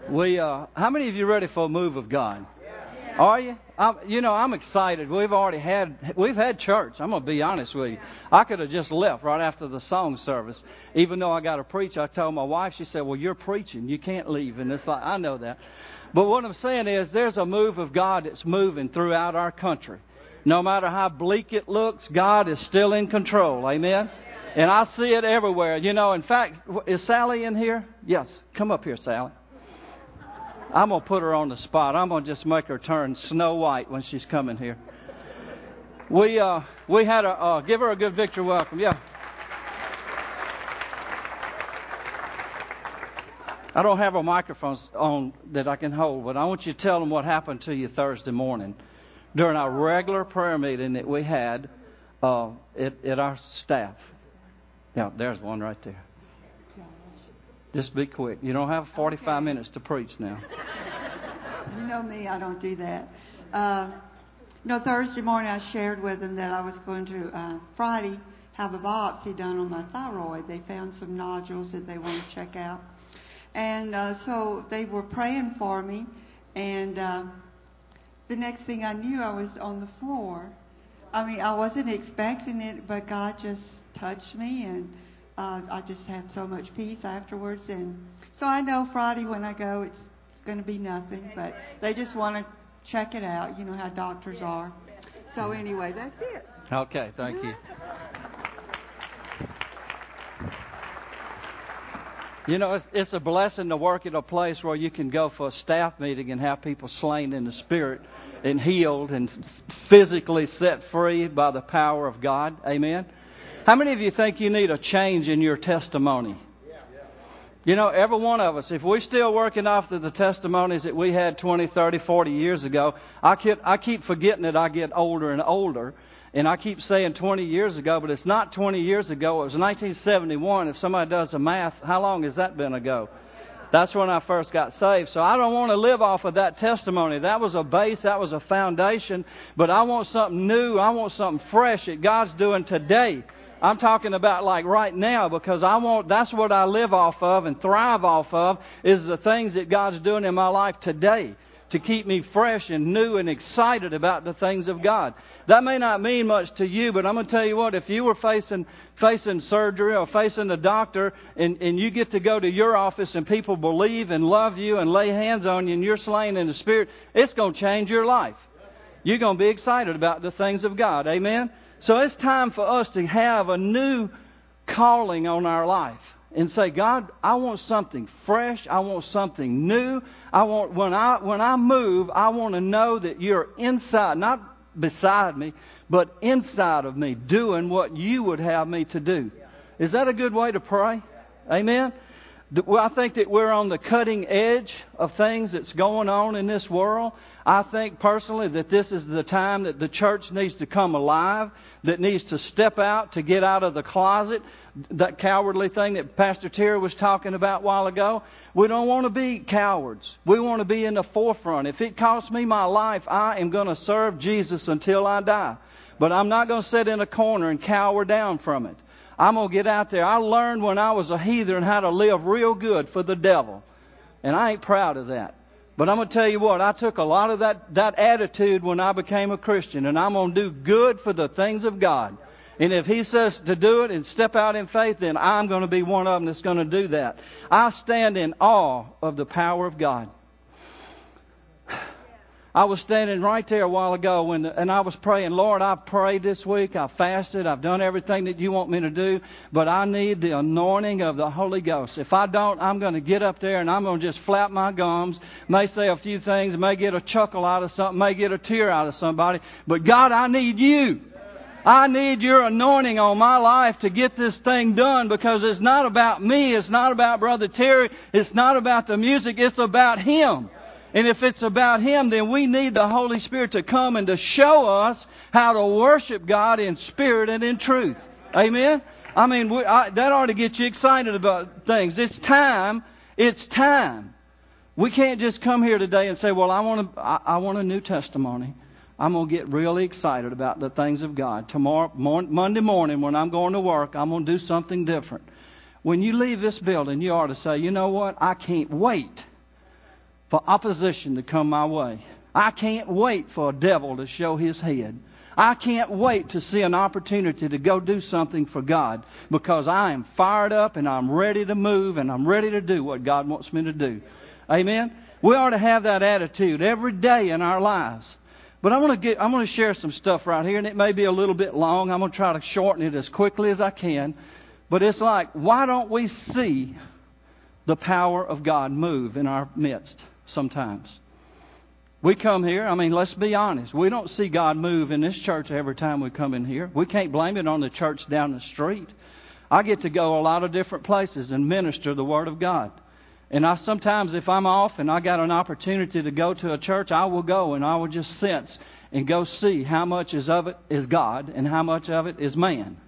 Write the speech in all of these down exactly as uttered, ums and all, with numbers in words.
We, uh, how many of you ready for a move of God? Are you? I'm, you know, I'm excited. We've already had, we've had church. I'm going to be honest with you. I could have just left right after the song service. Even though I got to preach, I told my wife, she said, well, you're preaching. You can't leave. And it's like, I know that. But what I'm saying is there's a move of God that's moving throughout our country. No matter how bleak it looks, God is still in control. Amen? And I see it everywhere. You know, in fact, is Sally in here? Yes. Come up here, Sally. I'm going to put her on the spot. I'm going to just make her turn Snow White when she's coming here. We uh, we had a, uh, give her a good victory welcome. Yeah. I don't have a microphone on that I can hold, but I want you to tell them what happened to you Thursday morning during our regular prayer meeting that we had uh, at, at our staff. Yeah, there's one right there. Just be quick. You don't have forty-five okay. minutes to preach now. You know me, I don't do that. Uh, you know, Thursday morning I shared with them that I was going to, uh, Friday, have a biopsy done on my thyroid. They found some nodules that they want to check out. And uh, so they were praying for me. And uh, the next thing I knew, I was on the floor. I mean, I wasn't expecting it, but God just touched me, and Uh, I just had so much peace afterwards. And so I know Friday when I go, it's, it's going to be nothing. But they just want to check it out. You know how doctors are. So anyway, that's it. Okay, thank you. You know, it's, it's a blessing to work at a place where you can go for a staff meeting and have people slain in the spirit and healed and physically set free by the power of God. Amen. How many of you think you need a change in your testimony? You know, every one of us, if we're still working off the, the testimonies that we had twenty, thirty, forty years ago, I keep, I keep forgetting that I get older and older. And I keep saying twenty years ago, but it's not twenty years ago. It was nineteen seventy-one. If somebody does the math, how long has that been ago? That's when I first got saved. So I don't want to live off of that testimony. That was a base. That was a foundation. But I want something new. I want something fresh that God's doing today. I'm talking about like right now, because I want, that's what I live off of and thrive off of, is the things that God's doing in my life today to keep me fresh and new and excited about the things of God. That may not mean much to you, but I'm going to tell you what, if you were facing facing surgery or facing a doctor and, and you get to go to your office and people believe and love you and lay hands on you and you're slain in the Spirit, it's going to change your life. You're going to be excited about the things of God. Amen? So it's time for us to have a new calling on our life and say, God, I want something fresh. I want something new. I want, when I, when I move, I want to know that you're inside, not beside me, but inside of me, doing what you would have me to do. Is that a good way to pray? Amen? Well, I think that we're on the cutting edge of things that's going on in this world. I think personally that this is the time that the church needs to come alive, that needs to step out, to get out of the closet, that cowardly thing that Pastor Terry was talking about a while ago. We don't want to be cowards. We want to be in the forefront. If it costs me my life, I am going to serve Jesus until I die. But I'm not going to sit in a corner and cower down from it. I'm going to get out there. I learned when I was a heathen how to live real good for the devil. And I ain't proud of that. But I'm going to tell you what, I took a lot of that, that attitude when I became a Christian. And I'm going to do good for the things of God. And if He says to do it and step out in faith, then I'm going to be one of them that's going to do that. I stand in awe of the power of God. I was standing right there a while ago when, and I was praying, Lord, I've prayed this week. I've fasted. I've done everything that you want me to do. But I need the anointing of the Holy Ghost. If I don't, I'm going to get up there and I'm going to just flap my gums, may say a few things, may get a chuckle out of something, may get a tear out of somebody. But God, I need you. I need your anointing on my life to get this thing done, because it's not about me. It's not about Brother Terry. It's not about the music. It's about Him. And if it's about Him, then we need the Holy Spirit to come and to show us how to worship God in spirit and in truth. Amen? I mean, we, I, that ought to get you excited about things. It's time. It's time. We can't just come here today and say, well, I want a, I, I want a new testimony. I'm going to get really excited about the things of God. Tomorrow, morning, Monday morning, when I'm going to work, I'm going to do something different. When you leave this building, you ought to say, you know what? I can't wait for opposition to come my way. I can't wait for a devil to show his head. I can't wait to see an opportunity to go do something for God, because I am fired up and I'm ready to move and I'm ready to do what God wants me to do. Amen? We ought to have that attitude every day in our lives. But I want to get, I'm going to share some stuff right here, and it may be a little bit long. I'm going to try to shorten it as quickly as I can. But it's like, why don't we see the power of God move in our midst sometimes? We come here, I mean, let's be honest. We don't see God move in this church every time we come in here. We can't blame it on the church down the street. I get to go a lot of different places and minister the Word of God. And I sometimes, if I'm off and I got an opportunity to go to a church, I will go and I will just sense and go see how much is of it is God and how much of it is man.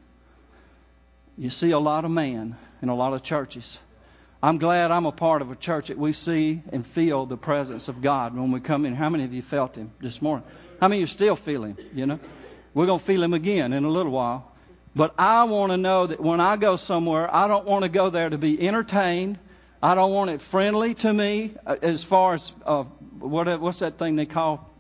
You see a lot of man in a lot of churches. I'm glad I'm a part of a church that we see and feel the presence of God when we come in. How many of you felt Him this morning? How many of you still feel Him? You know, we're going to feel Him again in a little while. But I want to know that when I go somewhere, I don't want to go there to be entertained. I don't want it friendly to me, as far as uh, what what's that thing they call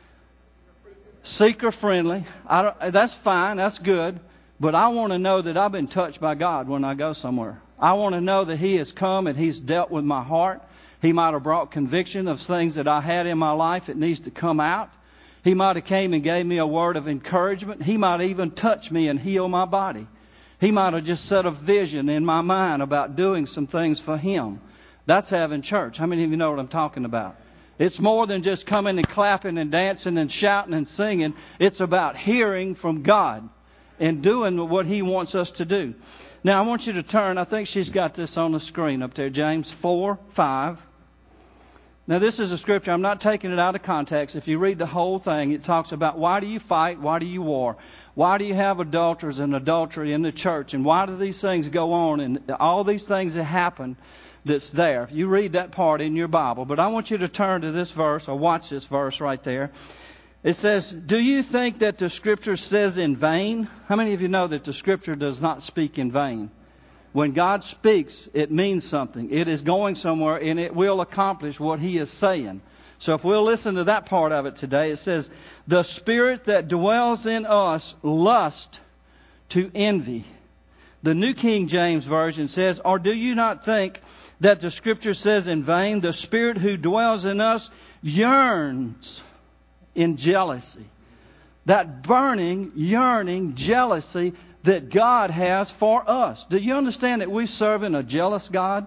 seeker friendly. I don't, that's fine, that's good, but I want to know that I've been touched by God when I go somewhere. I want to know that He has come and He's dealt with my heart. He might have brought conviction of things that I had in my life that needs to come out. He might have came and gave me a word of encouragement. He might even touch me and heal my body. He might have just set a vision in my mind about doing some things for Him. That's having church. How many of you know what I'm talking about? It's more than just coming and clapping and dancing and shouting and singing. It's about hearing from God and doing what He wants us to do. Now, I want you to turn. I think she's got this on the screen up there. James four five. Now, this is a scripture. I'm not taking it out of context. If you read the whole thing, it talks about why do you fight? Why do you war? Why do you have adulterers and adultery in the church? And why do these things go on? And all these things that happen that's there. If you read that part in your Bible. But I want you to turn to this verse, or watch this verse right there. It says, do you think that the Scripture says in vain? How many of you know that the Scripture does not speak in vain? When God speaks, it means something. It is going somewhere and it will accomplish what He is saying. So if we'll listen to that part of it today, it says, the Spirit that dwells in us lust to envy. The New King James Version says, or do you not think that the Scripture says in vain, the Spirit who dwells in us yearns in jealousy. That burning, yearning jealousy that God has for us. Do you understand that we serve in a jealous God?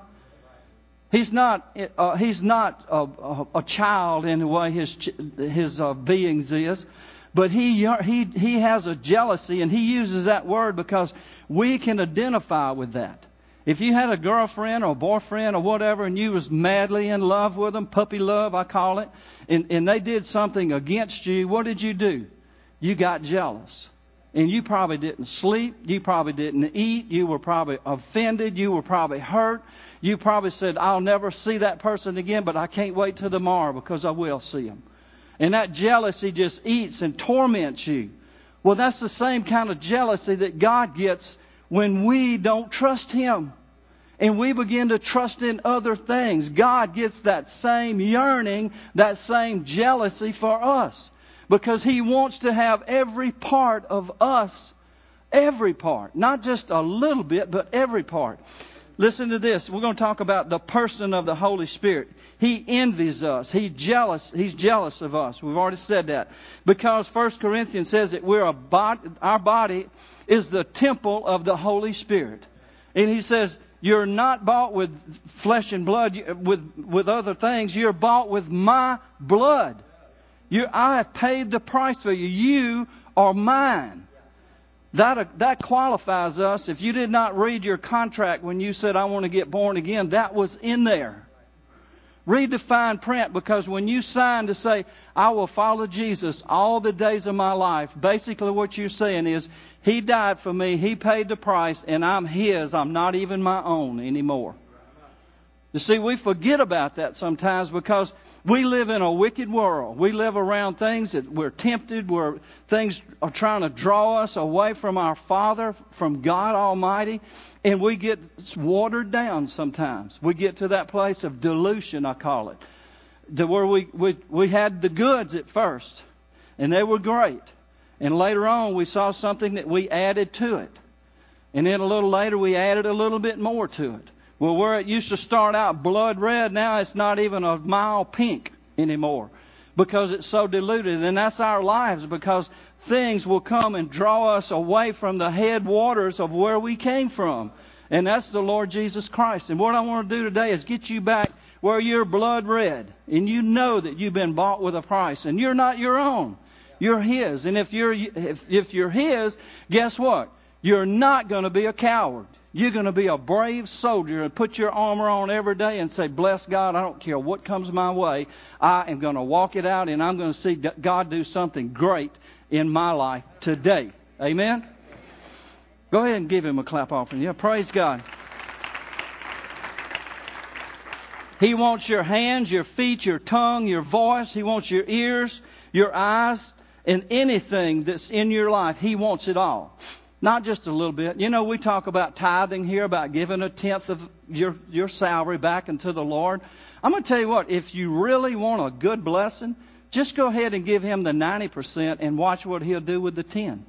He's not. Uh, he's not a, a, a child in the way his his uh, beings is, but he he he has a jealousy, and he uses that word because we can identify with that. If you had a girlfriend or boyfriend or whatever, and you was madly in love with them, puppy love I call it, and and they did something against you, what did you do? You got jealous. And you probably didn't sleep. You probably didn't eat. You were probably offended. You were probably hurt. You probably said, I'll never see that person again, but I can't wait till tomorrow because I will see him. And that jealousy just eats and torments you. Well, that's the same kind of jealousy that God gets when we don't trust Him. And we begin to trust in other things. God gets that same yearning, that same jealousy for us. Because He wants to have every part of us, every part, not just a little bit, but every part. Listen to this. We're going to talk about the person of the Holy Spirit. He envies us. He's jealous. He's jealous of us. We've already said that. Because First Corinthians says that we're a body, our body is the temple of the Holy Spirit. And he says, you're not bought with flesh and blood, with, with other things. You're bought with my blood. You, I have paid the price for you. You are mine. That, that qualifies us. If you did not read your contract when you said, I want to get born again, that was in there. Read the fine print, because when you sign to say, I will follow Jesus all the days of my life, basically what you're saying is, He died for me, He paid the price, and I'm His. I'm not even my own anymore. You see, we forget about that sometimes because we live in a wicked world. We live around things that we're tempted, where things are trying to draw us away from our Father, from God Almighty, and we get watered down sometimes. We get to that place of delusion, I call it. to where we, we, we had the goods at first, and they were great. And later on, we saw something that we added to it. And then a little later, we added a little bit more to it. Well, where it used to start out blood red, now it's not even a mild pink anymore because it's so diluted. And that's our lives, because things will come and draw us away from the headwaters of where we came from. And that's the Lord Jesus Christ. And what I want to do today is get you back where you're blood red. And you know that you've been bought with a price. And you're not your own. You're His. And if you're, if, if you're His, guess what? You're not going to be a coward. You're going to be a brave soldier and put your armor on every day and say, bless God, I don't care what comes my way. I am going to walk it out, and I'm going to see God do something great in my life today. Amen? Go ahead and give Him a clap offering. Yeah, praise God. He wants your hands, your feet, your tongue, your voice. He wants your ears, your eyes, and anything that's in your life. He wants it all. Not just a little bit. You know, we talk about tithing here, about giving a tenth of your, your salary back into the Lord. I'm going to tell you what, if you really want a good blessing, just go ahead and give Him the ninety percent and watch what He'll do with the ten.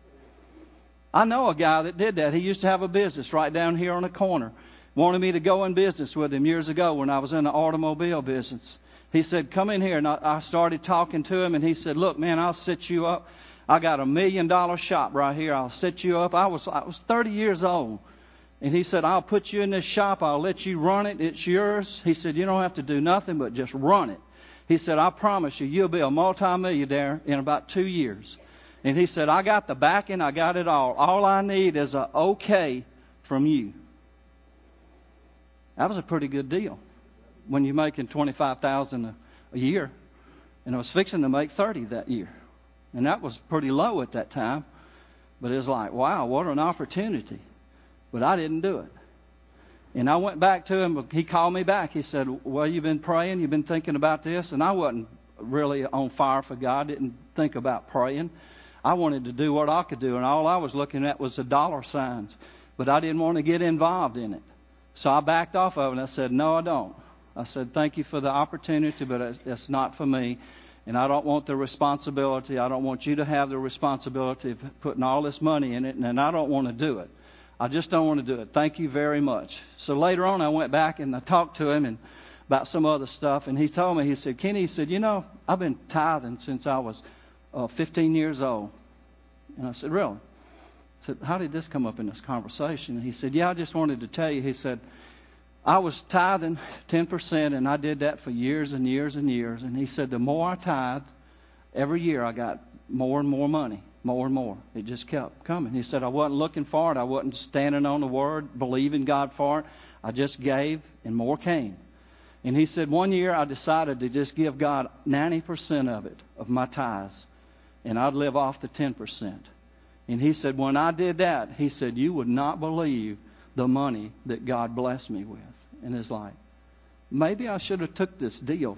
I know a guy that did that. He used to have a business right down here on the corner. Wanted me to go in business with him years ago when I was in the automobile business. He said, come in here. And I, I started talking to him, and he said, look, man, I'll set you up. I got a million dollar shop right here. I'll set you up. I was I was thirty years old. And he said, I'll put you in this shop. I'll let you run it. It's yours. He said, you don't have to do nothing but just run it. He said, I promise you, you'll be a multimillionaire in about two years. And he said, I got the backing. I got it all. All I need is a okay from you. That was a pretty good deal when you're making twenty-five thousand dollars a year. And I was fixing to make thirty that year. And that was pretty low at that time. But it was like, wow, what an opportunity. But I didn't do it. And I went back to him. He called me back. He said, well, you've been praying. You've been thinking about this. And I wasn't really on fire for God. Didn't think about praying. I wanted to do what I could do. And all I was looking at was the dollar signs. But I didn't want to get involved in it. So I backed off of it. And I said, no, I don't. I said, thank you for the opportunity, but it's not for me. And I don't want the responsibility. I don't want you to have the responsibility of putting all this money in it. And I don't want to do it. I just don't want to do it. Thank you very much. So later on, I went back and I talked to him and about some other stuff. And he told me, he said, Kenny, he said, you know, I've been tithing since I was uh, fifteen years old. And I said, really? I said, how did this come up in this conversation? And he said, yeah, I just wanted to tell you. He said, I was tithing ten percent, and I did that for years and years and years. And he said, the more I tithed, every year I got more and more money, more and more. It just kept coming. He said, I wasn't looking for it. I wasn't standing on the Word, believing God for it. I just gave, and more came. And he said, one year I decided to just give God ninety percent of it, of my tithes, and I'd live off the ten percent. And he said, when I did that, he said, you would not believe the money that God blessed me with. And it's like, maybe I should have took this deal.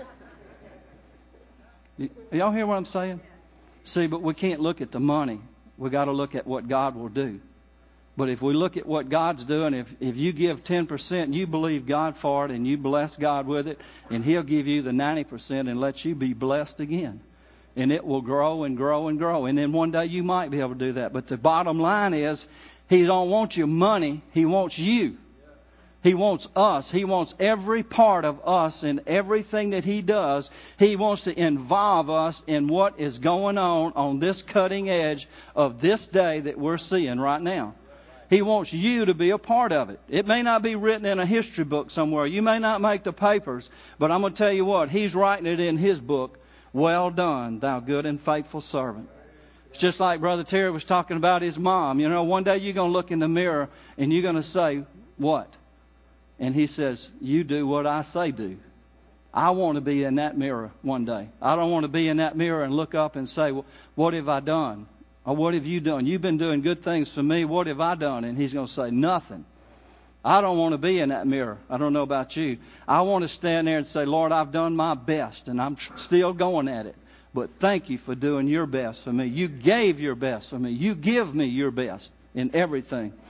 Y'all hear what I'm saying? See, but we can't look at the money. We got to look at what God will do. But if we look at what God's doing, if, if you give ten percent, you believe God for it and you bless God with it, and He'll give you the ninety percent and let you be blessed again. And it will grow and grow and grow. And then one day you might be able to do that. But the bottom line is, He don't want your money. He wants you. He wants us. He wants every part of us in everything that He does. He wants to involve us in what is going on on this cutting edge of this day that we're seeing right now. He wants you to be a part of it. It may not be written in a history book somewhere. You may not make the papers. But I'm going to tell you what. He's writing it in His book. Well done, thou good and faithful servant. It's just like Brother Terry was talking about his mom. You know, one day you're going to look in the mirror and you're going to say, what? And he says, you do what I say do. I want to be in that mirror one day. I don't want to be in that mirror and look up and say, well, what have I done? Or what have you done? You've been doing good things for me. What have I done? And He's going to say, nothing. I don't want to be in that mirror. I don't know about you. I want to stand there and say, Lord, I've done my best and I'm still going at it. But thank you for doing your best for me. You gave your best for me. You give me your best in everything.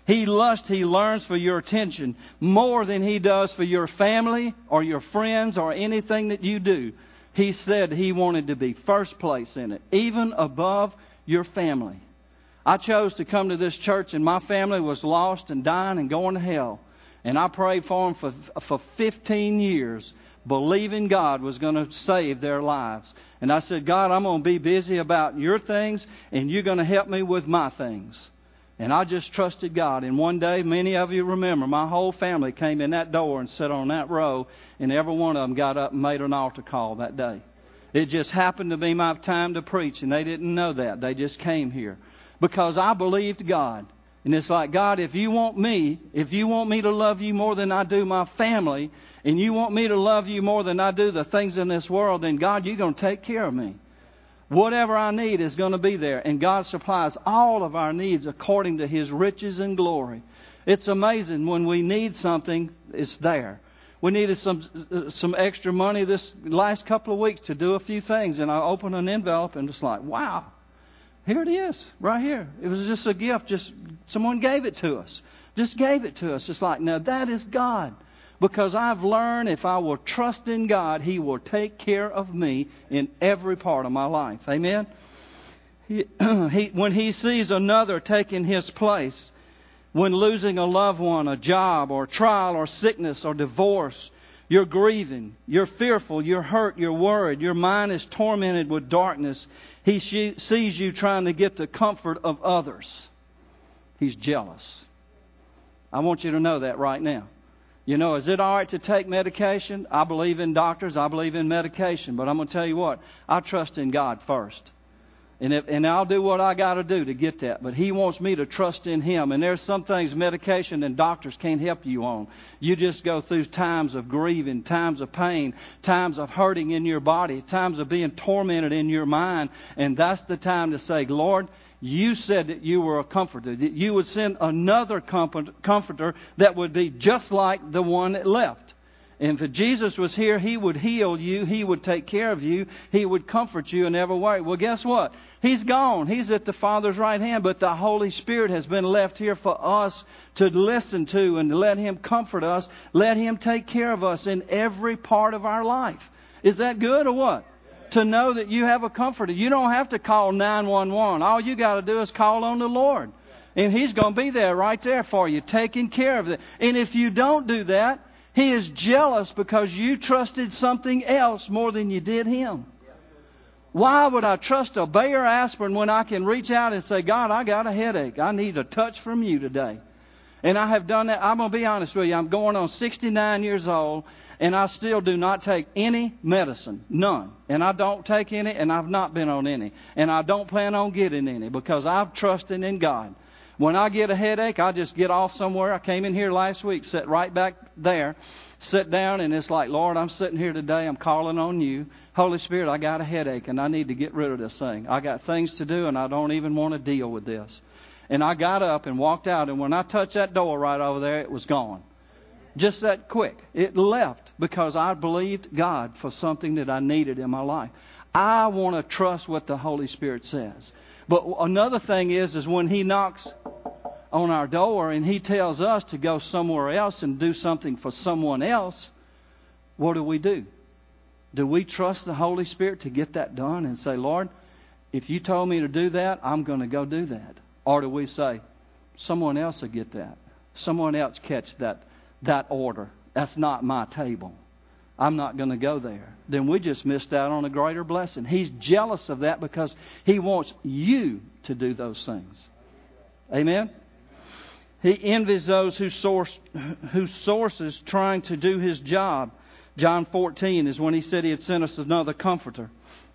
He lusts, he learns for your attention more than he does for your family or your friends or anything that you do. He said he wanted to be first place in it, even above your family. I chose to come to this church, and my family was lost and dying and going to hell. And I prayed for them for, for fifteen years, believing God was going to save their lives. And I said, God, I'm going to be busy about your things, and you're going to help me with my things. And I just trusted God. And one day, many of you remember, my whole family came in that door and sat on that row, and every one of them got up and made an altar call that day. It just happened to be my time to preach, and they didn't know that. They just came here because I believed God. And it's like, God, if you want me, if you want me to love you more than I do my family, and you want me to love you more than I do the things in this world, then God, you're going to take care of me. Whatever I need is going to be there. And God supplies all of our needs according to His riches and glory. It's amazing when we need something, it's there. We needed some some extra money this last couple of weeks to do a few things. And I opened an envelope and it's like, wow, here it is, right here. It was just a gift. Just someone gave it to us. Just gave it to us. It's like, now that is God. Because I've learned if I will trust in God, He will take care of me in every part of my life. Amen? He, he, when He sees another taking His place, when losing a loved one, a job, or trial, or sickness, or divorce, you're grieving, you're fearful, you're hurt, you're worried, your mind is tormented with darkness. He she, sees you trying to get the comfort of others. He's jealous. I want you to know that right now. You know, is it all right to take medication? I believe in doctors. I believe in medication. But I'm going to tell you what. I trust in God first. And if, and I'll do what I got to do to get that. But He wants me to trust in Him. And there's some things medication and doctors can't help you on. You just go through times of grieving, times of pain, times of hurting in your body, times of being tormented in your mind. And that's the time to say, Lord, you said that you were a comforter, that you would send another comforter that would be just like the one that left. And if Jesus was here, He would heal you, He would take care of you, He would comfort you in every way. Well, guess what? He's gone. He's at the Father's right hand, but the Holy Spirit has been left here for us to listen to and to let Him comfort us, let Him take care of us in every part of our life. Is that good or what? To know that you have a comforter. You don't have to call nine one one. All you got to do is call on the Lord. And He's going to be there right there for you, taking care of it. And if you don't do that, He is jealous because you trusted something else more than you did Him. Why would I trust a Bayer aspirin when I can reach out and say, God, I got a headache. I need a touch from you today. And I have done that. I'm going to be honest with you. I'm going on sixty-nine years old. And I still do not take any medicine. None. And I don't take any, and I've not been on any. And I don't plan on getting any because I've trusted in God. When I get a headache, I just get off somewhere. I came in here last week, sat right back there, sit down, and it's like, Lord, I'm sitting here today. I'm calling on you. Holy Spirit, I got a headache, and I need to get rid of this thing. I got things to do, and I don't even want to deal with this. And I got up and walked out, and when I touched that door right over there, it was gone. Just that quick. It left because I believed God for something that I needed in my life. I want to trust what the Holy Spirit says. But another thing is, is when He knocks on our door and He tells us to go somewhere else and do something for someone else, what do we do? Do we trust the Holy Spirit to get that done and say, Lord, if you told me to do that, I'm going to go do that? Or do we say, someone else will get that. Someone else catch that. That order. That's not my table. I'm not going to go there. Then we just missed out on a greater blessing. He's jealous of that because He wants you to do those things. Amen? He envies those who source, whose sources trying to do His job. John fourteen is when He said He had sent us another comforter.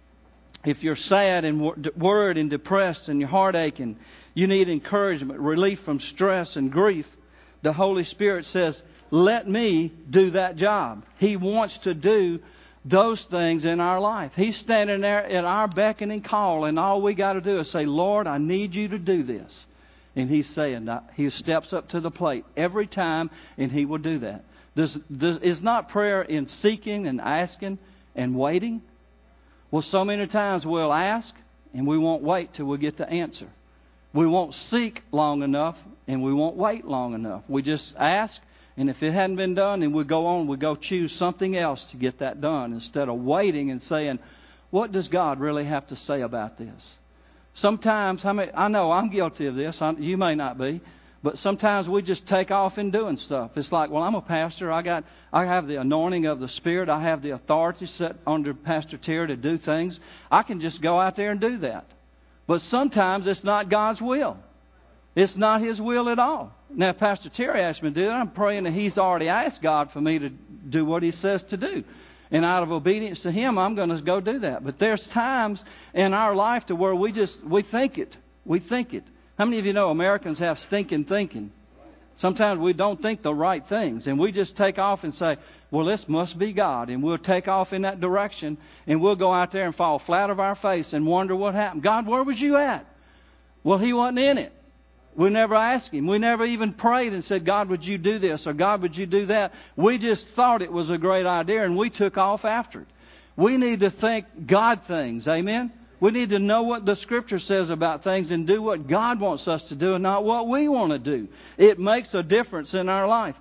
If you're sad and worried and depressed and your heart aching, you need encouragement, relief from stress and grief. The Holy Spirit says, let me do that job. He wants to do those things in our life. He's standing there at our beck and call, and all we got to do is say, Lord, I need you to do this. And He's saying that. He steps up to the plate every time, and He will do that. Does, does, is not prayer in seeking and asking and waiting? Well, so many times we'll ask, and we won't wait till we get the answer. We won't seek long enough, and we won't wait long enough. We just ask, and if it hadn't been done, then we go on, we go choose something else to get that done instead of waiting and saying, what does God really have to say about this? Sometimes, I, mean, I know I'm guilty of this. I, you may not be. But sometimes we just take off in doing stuff. It's like, well, I'm a pastor. I got, I have the anointing of the Spirit. I have the authority set under Pastor Terry to do things. I can just go out there and do that. But sometimes it's not God's will. It's not His will at all. Now, if Pastor Terry asked me to do that, I'm praying that He's already asked God for me to do what He says to do. And out of obedience to Him, I'm going to go do that. But there's times in our life to where we just, we think it. We think it. How many of you know Americans have stinking thinking? Sometimes we don't think the right things. And we just take off and say, well, this must be God. And we'll take off in that direction. And we'll go out there and fall flat of our face and wonder what happened. God, where was you at? Well, He wasn't in it. We never asked Him. We never even prayed and said, God, would you do this? Or God, would you do that? We just thought it was a great idea and we took off after it. We need to think God things. Amen? We need to know what the Scripture says about things and do what God wants us to do and not what we want to do. It makes a difference in our life.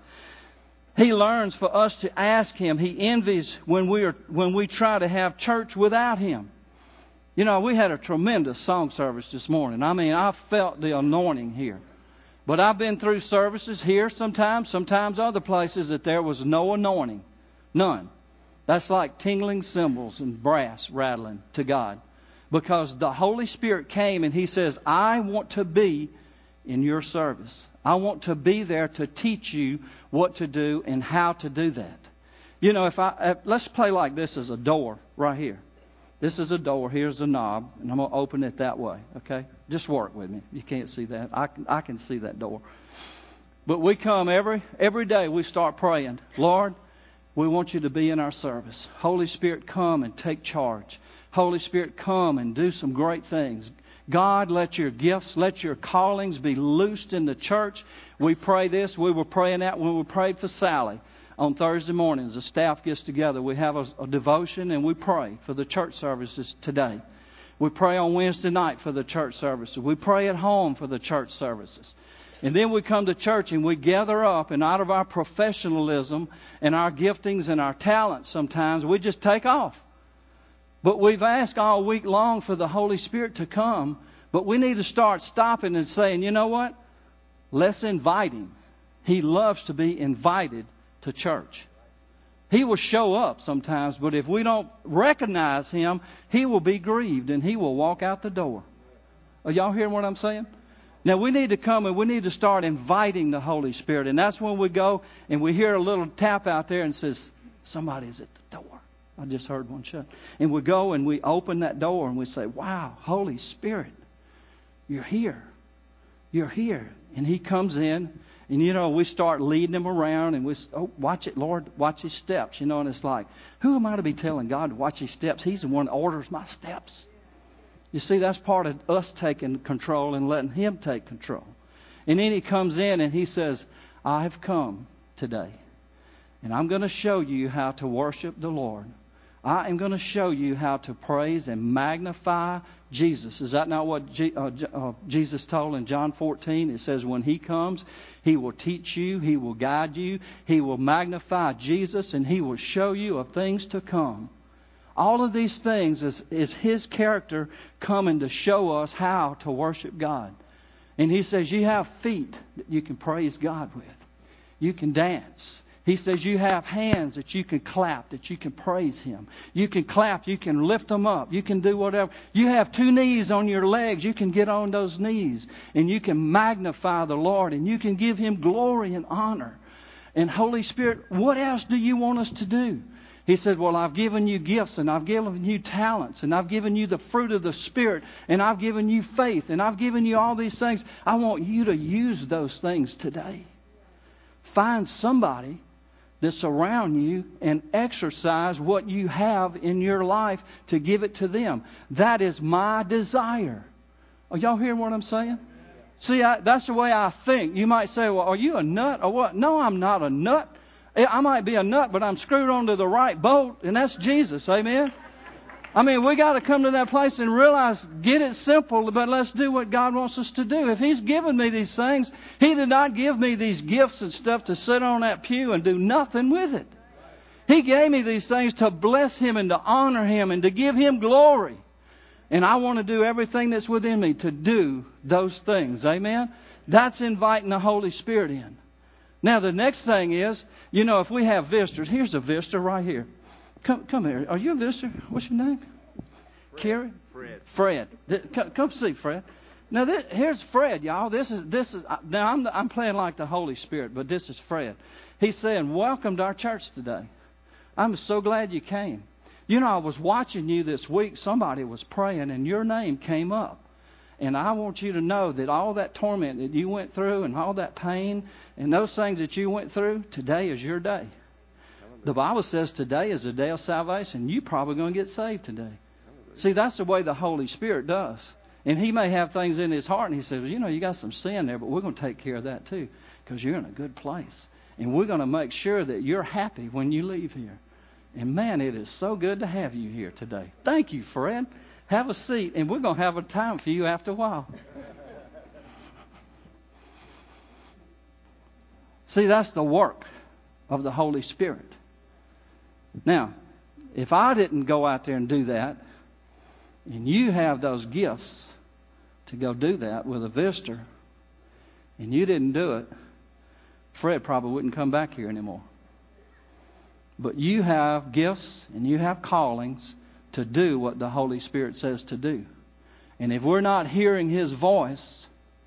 He learns for us to ask Him. He envies when we are when we try to have church without Him. You know, we had a tremendous song service this morning. I mean, I felt the anointing here. But I've been through services here sometimes, sometimes other places that there was no anointing. None. That's like tingling cymbals and brass rattling to God. Because the Holy Spirit came and He says, I want to be in your service. I want to be there to teach you what to do and how to do that. You know, if I if, let's play like this as a door right here. This is a door. Here's the knob, and I'm going to open it that way. Okay, just work with me. You can't see that. I can, I can see that door. But we come every every day. We start praying. Lord, we want you to be in our service. Holy Spirit, come and take charge. Holy Spirit, come and do some great things. God, let your gifts, let your callings be loosed in the church. We pray this. We were praying that when we prayed for Sally on Thursday mornings. The staff gets together. We have a, a devotion and we pray for the church services today. We pray on Wednesday night for the church services. We pray at home for the church services. And then we come to church and we gather up, and out of our professionalism and our giftings and our talents sometimes, we just take off. But we've asked all week long for the Holy Spirit to come. But we need to start stopping and saying, you know what? Let's invite Him. He loves to be invited to church. He will show up sometimes, but if we don't recognize Him, He will be grieved and He will walk out the door. Are y'all hearing what I'm saying? Now we need to come and we need to start inviting the Holy Spirit. And that's when we go and we hear a little tap out there and says, somebody's at the door. I just heard one shut. And we go and we open that door and we say, wow, Holy Spirit, you're here. You're here. And He comes in and, you know, we start leading Him around and we say, oh, watch it, Lord, watch His steps. You know, and it's like, who am I to be telling God to watch His steps? He's the one that orders my steps. You see, that's part of us taking control and letting Him take control. And then He comes in and He says, I've come today and I'm going to show you how to worship the Lord. I am going to show you how to praise and magnify Jesus. Is that not what G, uh, uh, Jesus told in John fourteen? It says when He comes, He will teach you, He will guide you, He will magnify Jesus, and He will show you of things to come. All of these things is, is His character coming to show us how to worship God. And He says you have feet that you can praise God with. You can dance. He says you have hands that you can clap, that you can praise Him. You can clap, you can lift them up, you can do whatever. You have two knees on your legs, you can get on those knees and you can magnify the Lord and you can give Him glory and honor. And Holy Spirit, what else do you want us to do? He said, well, I've given you gifts and I've given you talents and I've given you the fruit of the Spirit and I've given you faith and I've given you all these things. I want you to use those things today. Find somebody that's around you and exercise what you have in your life to give it to them. That is my desire. Are y'all hearing what I'm saying? See, I, that's the way I think. You might say, well, are you a nut or what? No, I'm not a nut. I might be a nut, but I'm screwed onto the right bolt, and that's Jesus. Amen? I mean, we got to come to that place and realize, get it simple, but let's do what God wants us to do. If He's given me these things, He did not give me these gifts and stuff to sit on that pew and do nothing with it. He gave me these things to bless Him and to honor Him and to give Him glory. And I want to do everything that's within me to do those things. Amen? That's inviting the Holy Spirit in. Now, the next thing is, you know, if we have visitors, here's a visitor right here. Come, come here. Are you a visitor? What's your name? Fred. Carrie? Fred. Fred. Come, come see Fred. Now, this, here's Fred, y'all. This is this is. Now, I'm I'm playing like the Holy Spirit, but this is Fred. He's saying, "Welcome to our church today. I'm so glad you came. You know, I was watching you this week. Somebody was praying, and your name came up. And I want you to know that all that torment that you went through and all that pain and those things that you went through, today is your day. The Bible says today is the day of salvation. You're probably going to get saved today." See, that's the way the Holy Spirit does. And He may have things in His heart, and He says, you know, you got some sin there, but we're going to take care of that too, because you're in a good place. And we're going to make sure that you're happy when you leave here. And man, it is so good to have you here today. Thank you, Fred. Have a seat, and we're going to have a time for you after a while. See, that's the work of the Holy Spirit. Now, if I didn't go out there and do that, and you have those gifts to go do that with a visitor, and you didn't do it, Fred probably wouldn't come back here anymore. But you have gifts and you have callings to do what the Holy Spirit says to do. And if we're not hearing His voice,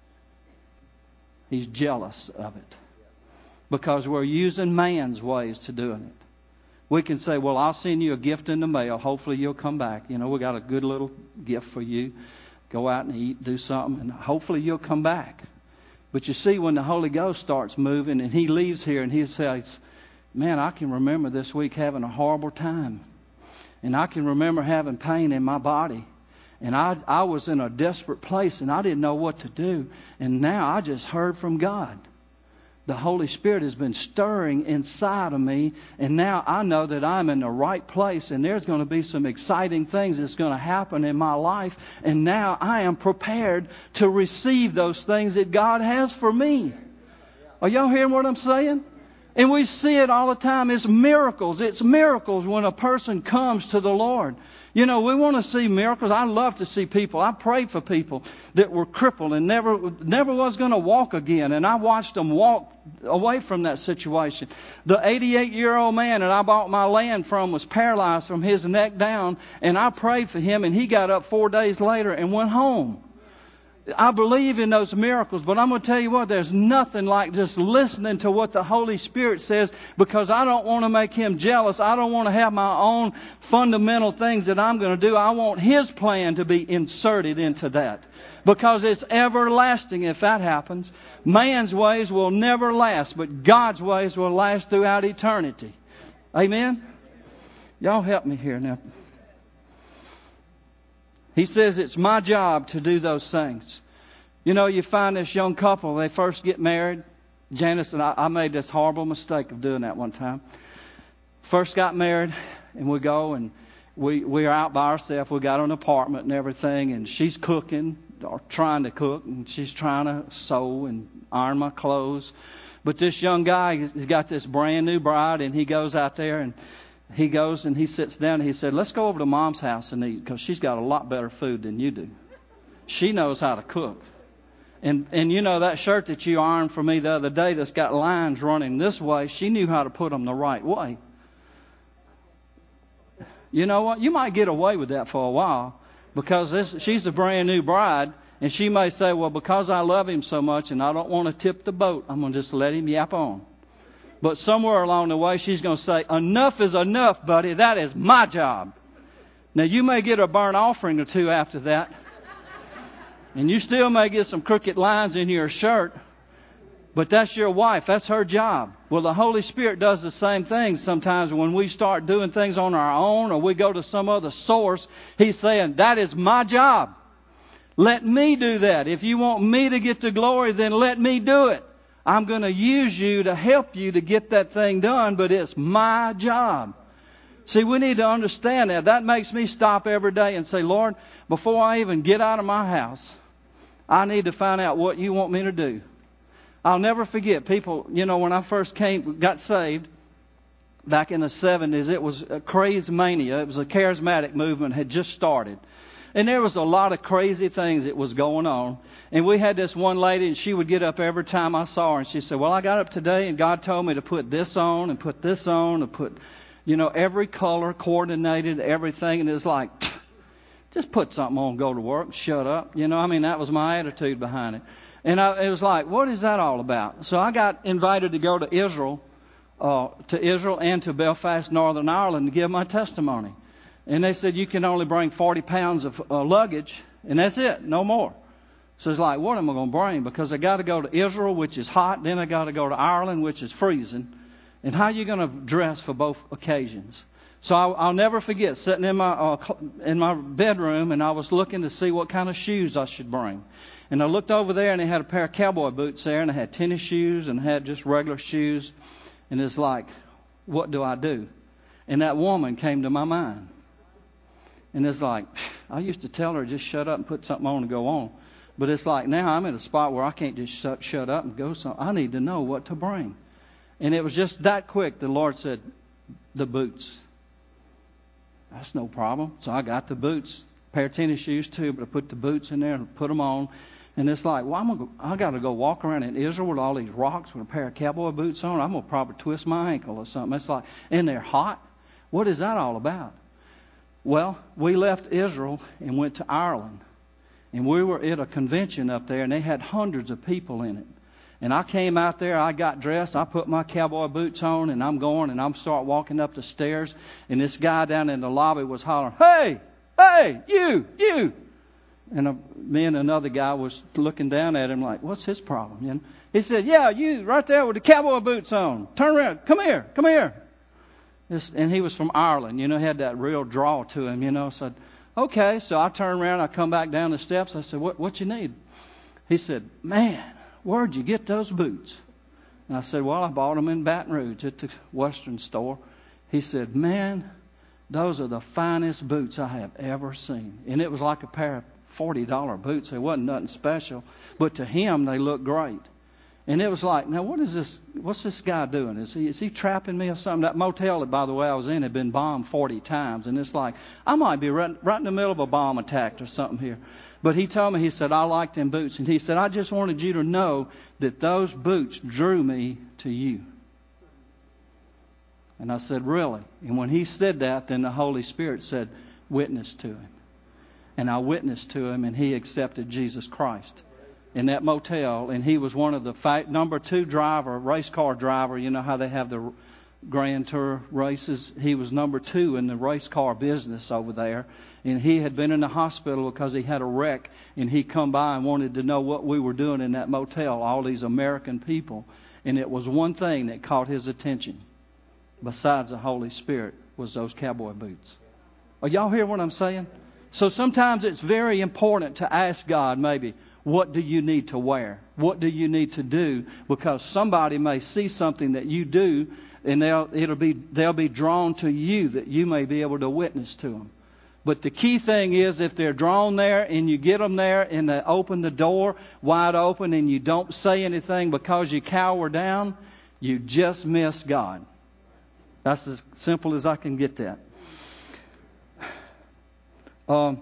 He's jealous of it. Because we're using man's ways to doing it. We can say, well, I'll send you a gift in the mail. Hopefully you'll come back. You know, we got a good little gift for you. Go out and eat, do something, and hopefully you'll come back. But you see, when the Holy Ghost starts moving and He leaves here and He says, man, I can remember this week having a horrible time. And I can remember having pain in my body. And I, I was in a desperate place and I didn't know what to do. And now I just heard from God. The Holy Spirit has been stirring inside of me, and now I know that I'm in the right place, and there's going to be some exciting things that's going to happen in my life, and now I am prepared to receive those things that God has for me. Are y'all hearing what I'm saying? And we see it all the time. It's miracles. It's miracles when a person comes to the Lord. You know, we want to see miracles. I love to see people. I prayed for people that were crippled and never never was going to walk again. And I watched them walk away from that situation. The eighty-eight-year-old man that I bought my land from was paralyzed from his neck down. And I prayed for him, and he got up four days later and went home. I believe in those miracles, but I'm going to tell you what, there's nothing like just listening to what the Holy Spirit says, because I don't want to make Him jealous. I don't want to have my own fundamental things that I'm going to do. I want His plan to be inserted into that, because it's everlasting if that happens. Man's ways will never last, but God's ways will last throughout eternity. Amen? Y'all help me here now. He says it's my job to do those things. You know, you find this young couple, they first get married. Janice and I, I made this horrible mistake of doing that one time. First got married, and we go, and we, we are out by ourselves. We got an apartment and everything, and she's cooking, or trying to cook, and she's trying to sew and iron my clothes. But this young guy, he's got this brand new bride, and he goes out there, and he goes and he sits down and he said, let's go over to Mom's house and eat, because she's got a lot better food than you do. She knows how to cook. And and you know, that shirt that you ironed for me the other day that's got lines running this way, she knew how to put them the right way. You know what? You might get away with that for a while, because this, she's a brand new bride, and she may say, well, because I love him so much and I don't want to tip the boat, I'm going to just let him yap on. But somewhere along the way, she's going to say, enough is enough, buddy. That is my job. Now, you may get a burnt offering or two after that. And you still may get some crooked lines in your shirt. But that's your wife. That's her job. Well, the Holy Spirit does the same thing sometimes when we start doing things on our own, or we go to some other source. He's saying, that is my job. Let me do that. If you want me to get the glory, then let me do it. I'm going to use you to help you to get that thing done, but it's my job. See, we need to understand that. That makes me stop every day and say, Lord, before I even get out of my house, I need to find out what you want me to do. I'll never forget people, you know, when I first came, got saved back in the seventies, it was a craze mania. It was a charismatic movement had just started. And there was a lot of crazy things that was going on. And we had this one lady, and she would get up every time I saw her, and she said, well, I got up today, and God told me to put this on and put this on and put, you know, every color coordinated, everything. And it was like, just put something on, go to work, shut up. You know, I mean, that was my attitude behind it. And I, it was like, what is that all about? So I got invited to go to Israel, uh, to Israel and to Belfast, Northern Ireland, to give my testimony. And they said, you can only bring forty pounds of uh, luggage, and that's it, no more. So it's like, what am I going to bring? Because I got to go to Israel, which is hot, then I got to go to Ireland, which is freezing. And how are you going to dress for both occasions? So I'll, I'll never forget sitting in my uh, in my bedroom, and I was looking to see what kind of shoes I should bring. And I looked over there, and they had a pair of cowboy boots there, and they had tennis shoes, and had just regular shoes. And it's like, what do I do? And that woman came to my mind. And it's like, I used to tell her, just shut up and put something on and go on. But it's like, now I'm at a spot where I can't just shut, shut up and go something. I need to know what to bring. And it was just that quick. The Lord said, the boots. That's no problem. So I got the boots, a pair of tennis shoes too, but I put the boots in there and put them on. And it's like, well, I'm gonna go, I got to go walk around in Israel with all these rocks with a pair of cowboy boots on. I'm going to probably twist my ankle or something. It's like, and they're hot. What is that all about? Well, we left Israel and went to Ireland. And we were at a convention up there, and they had hundreds of people in it. And I came out there, I got dressed, I put my cowboy boots on, and I'm going, and I'm start walking up the stairs. And this guy down in the lobby was hollering, hey, hey, you, you. And a, me and another guy was looking down at him like, what's his problem? You know? He said, yeah, you right there with the cowboy boots on. Turn around, come here, come here. This, and he was from Ireland, you know, had that real draw to him, you know. So, okay, so I turned around, I come back down the steps. I said, what, what you need? He said, man, where'd you get those boots? And I said, well, I bought them in Baton Rouge at the Western store. He said, man, those are the finest boots I have ever seen. And it was like a pair of forty dollar boots. It wasn't nothing special, but to him, they looked great. And it was like, now what is this? What's this guy doing? Is he is he trapping me or something? That motel, that, by the way, I was in had been bombed forty times. And it's like, I might be right, right in the middle of a bomb attack or something here. But he told me, he said, I like them boots. And he said, I just wanted you to know that those boots drew me to you. And I said, really? And when he said that, then the Holy Spirit said, witness to him. And I witnessed to him, and he accepted Jesus Christ in that motel. And he was one of the fight, number two driver, race car driver. You know how they have the Grand Tour races? He was number two in the race car business over there. And he had been in the hospital because he had a wreck. And he come by and wanted to know what we were doing in that motel, all these American people. And it was one thing that caught his attention, besides the Holy Spirit, was those cowboy boots. Are y'all hear what I'm saying? So sometimes it's very important to ask God, maybe, what do you need to wear? What do you need to do? Because somebody may see something that you do, and they'll it'll be they'll be drawn to you, that you may be able to witness to them. But the key thing is, if they're drawn there and you get them there and they open the door wide open and you don't say anything because you cower down, you just miss God. That's as simple as I can get that. Um,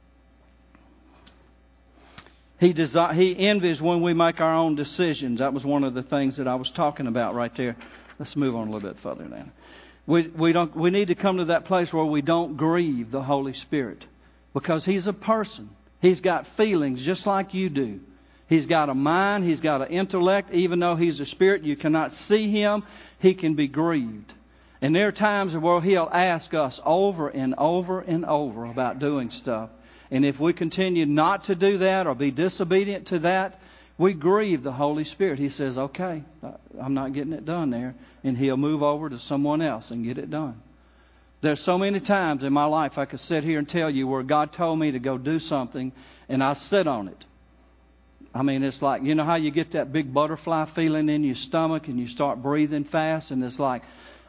he desi- he envies when we make our own decisions. That was one of the things that I was talking about right there. Let's move on a little bit further now. We we don't we need to come to that place where we don't grieve the Holy Spirit, because He's a person. He's got feelings just like you do. He's got a mind. He's got an intellect. Even though He's a spirit, you cannot see Him. He can be grieved. And there are times where He'll ask us over and over and over about doing stuff. And if we continue not to do that or be disobedient to that, we grieve the Holy Spirit. He says, okay, I'm not getting it done there. And He'll move over to someone else and get it done. There's so many times in my life I could sit here and tell you where God told me to go do something and I sit on it. I mean, it's like, you know how you get that big butterfly feeling in your stomach and you start breathing fast, and it's like,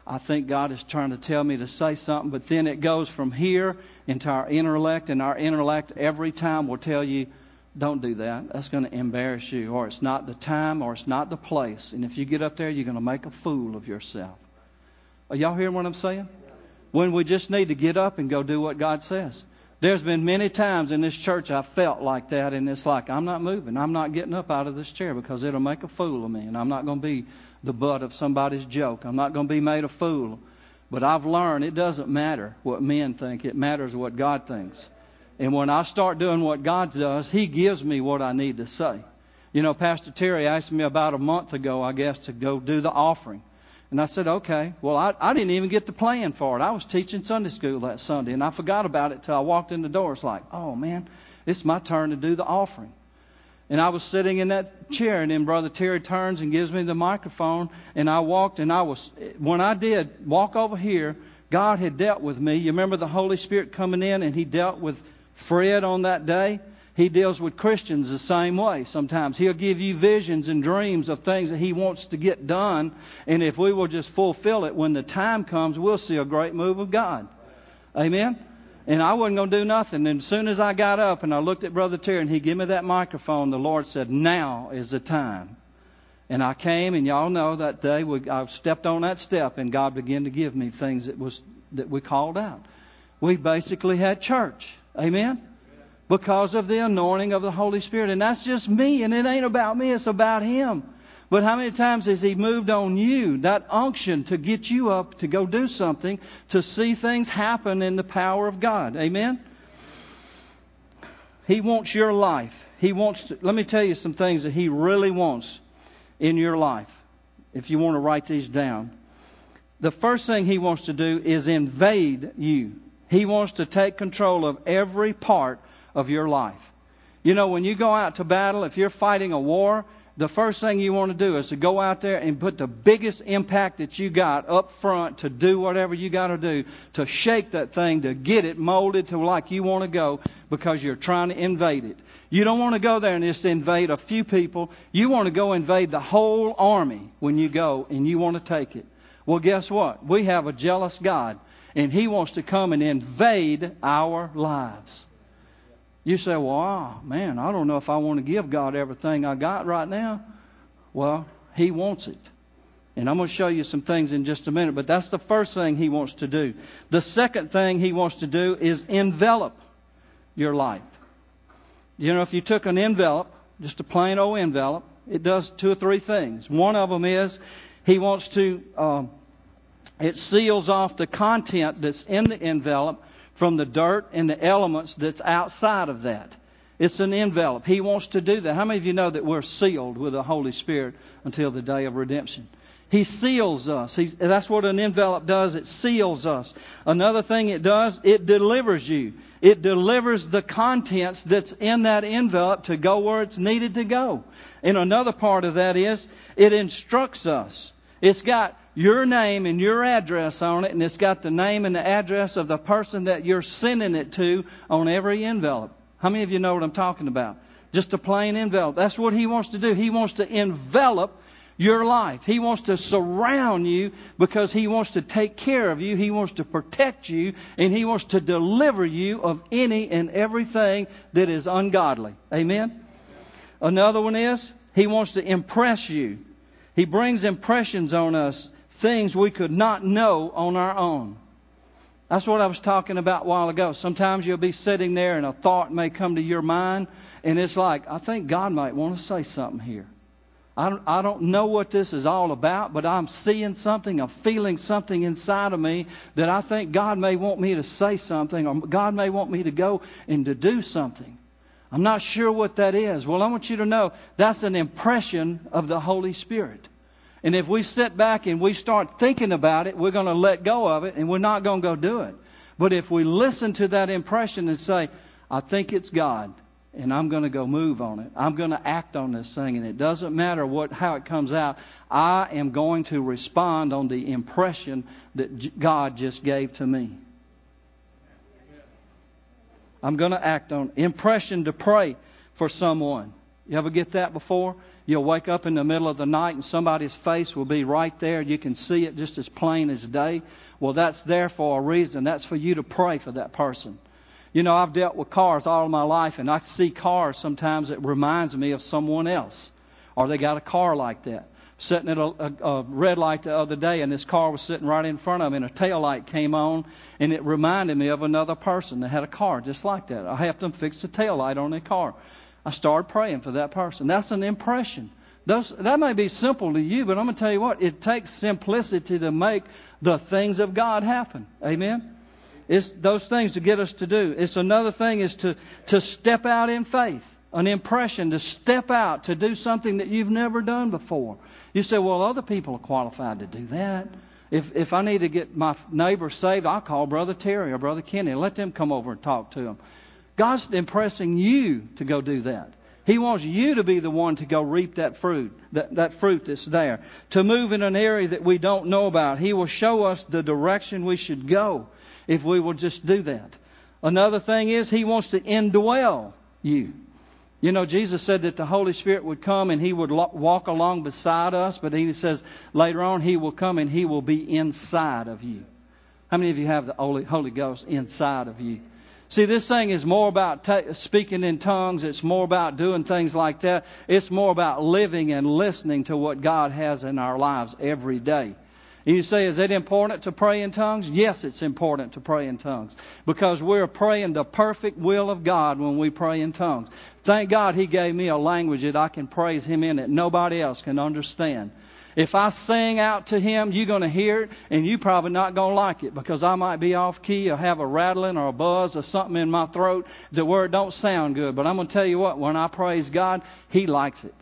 I think God is trying to tell me to say something. But then it goes from here into our intellect, and our intellect every time will tell you, don't do that. That's going to embarrass you. Or it's not the time, or it's not the place. And if you get up there, you're going to make a fool of yourself. Are y'all hearing what I'm saying? When we just need to get up and go do what God says. There's been many times in this church I felt like that, and it's like, I'm not moving. I'm not getting up out of this chair because it'll make a fool of me, and I'm not going to be the butt of somebody's joke. I'm not going to be made a fool. But I've learned it doesn't matter what men think. It matters what God thinks. And when I start doing what God does, He gives me what I need to say. You know, Pastor Terry asked me about a month ago, I guess, to go do the offering. And I said, okay. Well, I, I didn't even get to plan for it. I was teaching Sunday school that Sunday, and I forgot about it till I walked in the door. It's like, oh, man, it's my turn to do the offering. And I was sitting in that chair, and then Brother Terry turns and gives me the microphone, and I walked, and I was, when I did walk over here, God had dealt with me. You remember the Holy Spirit coming in, and He dealt with Fred on that day? He deals with Christians the same way sometimes. He'll give you visions and dreams of things that He wants to get done. And if we will just fulfill it, when the time comes, we'll see a great move of God. Amen? And I wasn't going to do nothing. And as soon as I got up and I looked at Brother Terry and he gave me that microphone, the Lord said, now is the time. And I came, and y'all know that day we, I stepped on that step, and God began to give me things that was that we called out. We basically had church. Amen? Because of the anointing of the Holy Spirit. And that's just me. And it ain't about me. It's about Him. But how many times has He moved on you? That unction to get you up to go do something. To see things happen in the power of God. Amen? He wants your life. He wants to. Let me tell you some things that He really wants in your life. If you want to write these down. The first thing He wants to do is invade you. He wants to take control of every part of your life. You know, when you go out to battle, if you're fighting a war, the first thing you want to do is to go out there and put the biggest impact that you got up front to do whatever you got to do to shake that thing, to get it molded to like you want to go, because you're trying to invade it. You don't want to go there and just invade a few people. You want to go invade the whole army when you go, and you want to take it. Well, guess what? We have a jealous God, and He wants to come and invade our lives. You say, well, oh, man, I don't know if I want to give God everything I got right now. Well, He wants it. And I'm going to show you some things in just a minute. But that's the first thing He wants to do. The second thing He wants to do is envelop your life. You know, if you took an envelope, just a plain old envelope, it does two or three things. One of them is He wants to, um, it seals off the content that's in the envelope from the dirt and the elements that's outside of that. It's an envelope. He wants to do that. How many of you know that we're sealed with the Holy Spirit until the day of redemption? He seals us. He's, that's what an envelope does. It seals us. Another thing it does, it delivers you. It delivers the contents that's in that envelope to go where it's needed to go. And another part of that is it instructs us. It's got your name and your address on it, and it's got the name and the address of the person that you're sending it to on every envelope. How many of you know what I'm talking about? Just a plain envelope. That's what He wants to do. He wants to envelop your life. He wants to surround you because He wants to take care of you. He wants to protect you, and He wants to deliver you of any and everything that is ungodly. Amen? Another one is He wants to impress you. He brings impressions on us, things we could not know on our own. That's what I was talking about a while ago. Sometimes you'll be sitting there and a thought may come to your mind, and it's like, I think God might want to say something here. I don't, I don't know what this is all about, but I'm seeing something, I'm feeling something inside of me that I think God may want me to say something, or God may want me to go and to do something. I'm not sure what that is. Well, I want you to know that's an impression of the Holy Spirit. And if we sit back and we start thinking about it, we're going to let go of it and we're not going to go do it. But if we listen to that impression and say, I think it's God, and I'm going to go move on it. I'm going to act on this thing, and it doesn't matter what how it comes out. I am going to respond on the impression that God just gave to me. I'm going to act on impression to pray for someone. You ever get that before? You'll wake up in the middle of the night and somebody's face will be right there. You can see it just as plain as day. Well, that's there for a reason. That's for you to pray for that person. You know, I've dealt with cars all of my life, and I see cars sometimes that reminds me of someone else. Or they got a car like that. Sitting at a, a, a red light the other day, and this car was sitting right in front of me, and a tail light came on, and it reminded me of another person that had a car just like that. I helped them fix the tail light on their car. I started praying for that person. That's an impression. Those, that may be simple to you, but I'm going to tell you what, it takes simplicity to make the things of God happen. Amen? It's those things to get us to do. It's another thing is to, to step out in faith. An impression to step out, to do something that you've never done before. You say, well, other people are qualified to do that. If if I need to get my neighbor saved, I'll call Brother Terry or Brother Kenny and let them come over and talk to them. God's impressing you to go do that. He wants you to be the one to go reap that fruit, that, that fruit that's there. To move in an area that we don't know about. He will show us the direction we should go if we will just do that. Another thing is He wants to indwell you. You know, Jesus said that the Holy Spirit would come and He would walk along beside us. But He says later on He will come and He will be inside of you. How many of you have the Holy, Holy Ghost inside of you? See, this thing is more about ta- speaking in tongues. It's more about doing things like that. It's more about living and listening to what God has in our lives every day. And you say, is it important to pray in tongues? Yes, it's important to pray in tongues. Because we're praying the perfect will of God when we pray in tongues. Thank God He gave me a language that I can praise Him in that nobody else can understand. If I sing out to Him, you're going to hear it, and you're probably not going to like it because I might be off key or have a rattling or a buzz or something in my throat to where it don't sound good. But I'm going to tell you what, when I praise God, He likes it.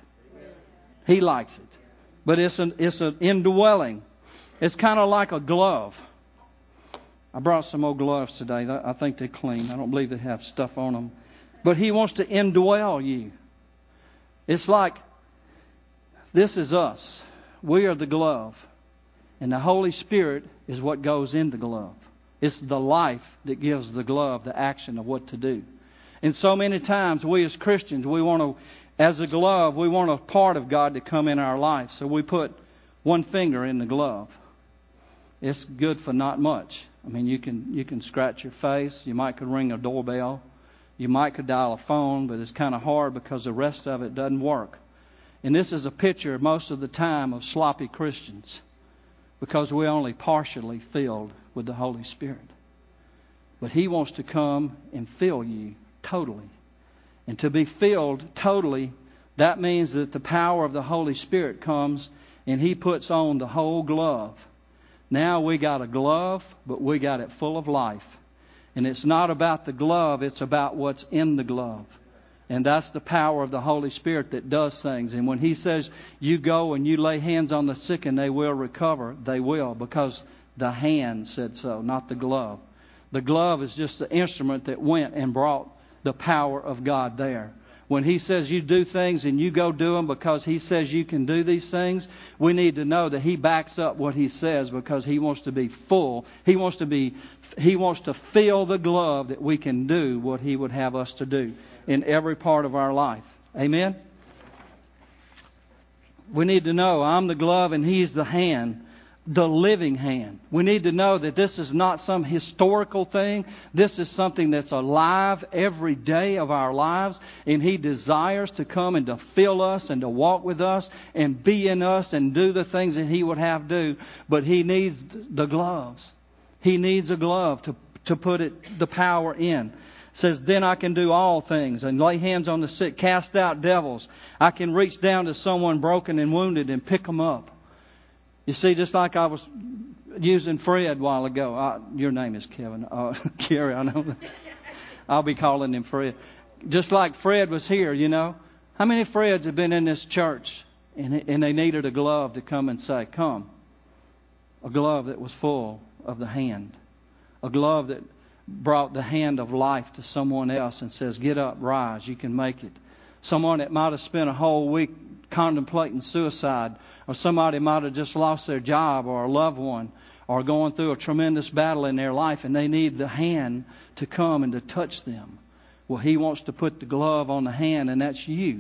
He likes it. But it's an, it's an indwelling. It's kind of like a glove. I brought some old gloves today. I think they're clean. I don't believe they have stuff on them. But He wants to indwell you. It's like, this is us. We are the glove. And the Holy Spirit is what goes in the glove. It's the life that gives the glove the action of what to do. And so many times we as Christians, we want to, as a glove, we want a part of God to come in our life. So we put one finger in the glove. It's good for not much. I mean, you can you can scratch your face. You might could ring a doorbell. You might could dial a phone, but it's kind of hard because the rest of it doesn't work. And this is a picture most of the time of sloppy Christians because we're only partially filled with the Holy Spirit. But He wants to come and fill you totally. And to be filled totally, that means that the power of the Holy Spirit comes and He puts on the whole glove. Now we got a glove, but we got it full of life. And it's not about the glove, it's about what's in the glove. And that's the power of the Holy Spirit that does things. And when He says you go and you lay hands on the sick and they will recover, they will, because the hand said so, not the glove. The glove is just the instrument that went and brought the power of God there. When He says you do things and you go do them because He says you can do these things, we need to know that He backs up what He says because He wants to be full. He wants to be, He wants to fill the glove that we can do what He would have us to do in every part of our life. Amen? We need to know I'm the glove and He's the hand. The living hand. We need to know that this is not some historical thing. This is something that's alive every day of our lives. And He desires to come and to fill us and to walk with us and be in us and do the things that He would have do. But He needs the gloves. He needs a glove to, to put it the power in. It says, then I can do all things and lay hands on the sick, cast out devils. I can reach down to someone broken and wounded and pick them up. You see, just like I was using Fred a while ago. I, your name is Kevin. Uh, Kerry, I know. I'll be calling him Fred. Just like Fred was here, you know. How many Freds have been in this church and, and they needed a glove to come and say, come. A glove that was full of the hand. A glove that brought the hand of life to someone else and says, get up, rise, you can make it. Someone that might have spent a whole week contemplating suicide, or somebody might have just lost their job or a loved one, or going through a tremendous battle in their life and they need the hand to come and to touch them. Well, He wants to put the glove on the hand, and that's you.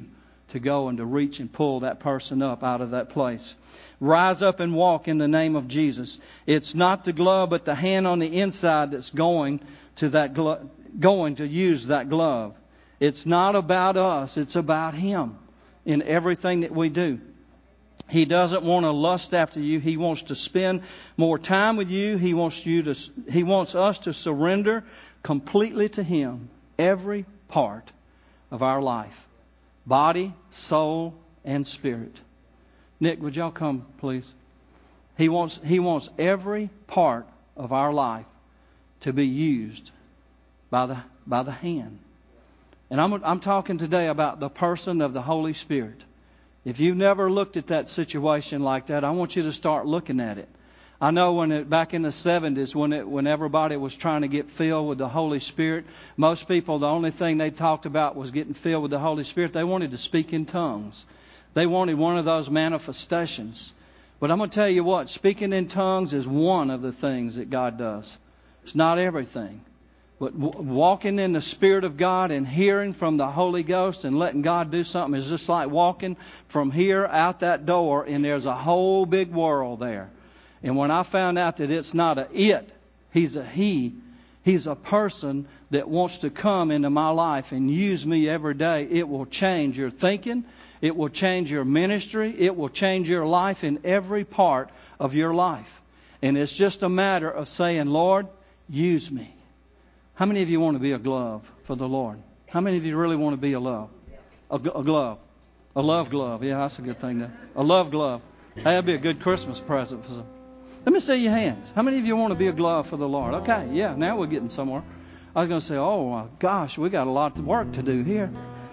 to go and to reach and pull that person up out of that place. Rise up and walk in the name of Jesus. It's not the glove, but the hand on the inside that's going to that glo- going to use that glove. It's not about us. It's about Him in everything that we do. He doesn't want to lust after you. He wants to spend more time with you. He wants you to. He wants us to surrender completely to Him every part of our life, body, soul, and spirit. Nick, would y'all come, please? He wants He wants every part of our life to be used by the by the hand. And I'm I'm talking today about the person of the Holy Spirit. If you've never looked at that situation like that, I want you to start looking at it. I know when it, back in the seventies, when it, when everybody was trying to get filled with the Holy Spirit, most people, the only thing they talked about was getting filled with the Holy Spirit. They wanted to speak in tongues. They wanted one of those manifestations. But I'm going to tell you what, speaking in tongues is one of the things that God does. It's not everything. But w- walking in the Spirit of God and hearing from the Holy Ghost and letting God do something is just like walking from here out that door, and there's a whole big world there. And when I found out that it's not a it, He's a He. He's a person that wants to come into my life and use me every day. It will change your thinking. It will change your ministry. It will change your life in every part of your life. And it's just a matter of saying, Lord, use me. How many of you want to be a glove for the Lord? How many of you really want to be a love? A, a glove. A love glove. Yeah, that's a good thing. There. A love glove. That'd be a good Christmas present for some. Let me see your hands. How many of you want to be a glove for the Lord? Okay, yeah, now we're getting somewhere. I was going to say, oh, my gosh, we got a lot of work to do here.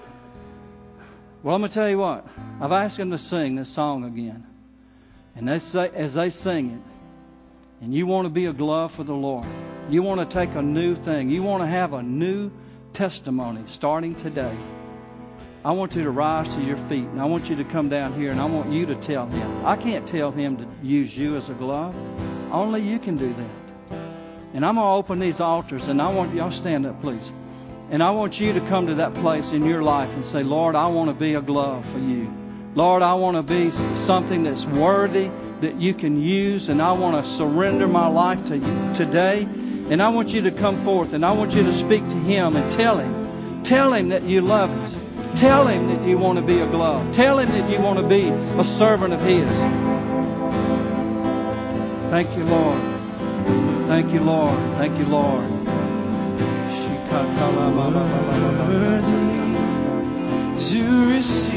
Well, I'm going to tell you what. I've asked them to sing this song again. And they say, as they sing it, and you want to be a glove for the Lord, you want to take a new thing, you want to have a new testimony starting today, I want you to rise to your feet, and I want you to come down here, and I want you to tell Him. I can't tell Him to use you as a glove. Only you can do that. And I'm going to open these altars, and I want y'all stand up, please. And I want you to come to that place in your life and say, Lord, I want to be a glove for you. Lord, I want to be something that's worthy that you can use, and I want to surrender my life to you today. And I want you to come forth, and I want you to speak to Him and tell Him. Tell Him that you love Him. Tell Him that you want to be a glove. Tell Him that you want to be a servant of His. Thank you, Lord. Thank you, Lord. Thank you, Lord. Worthy to receive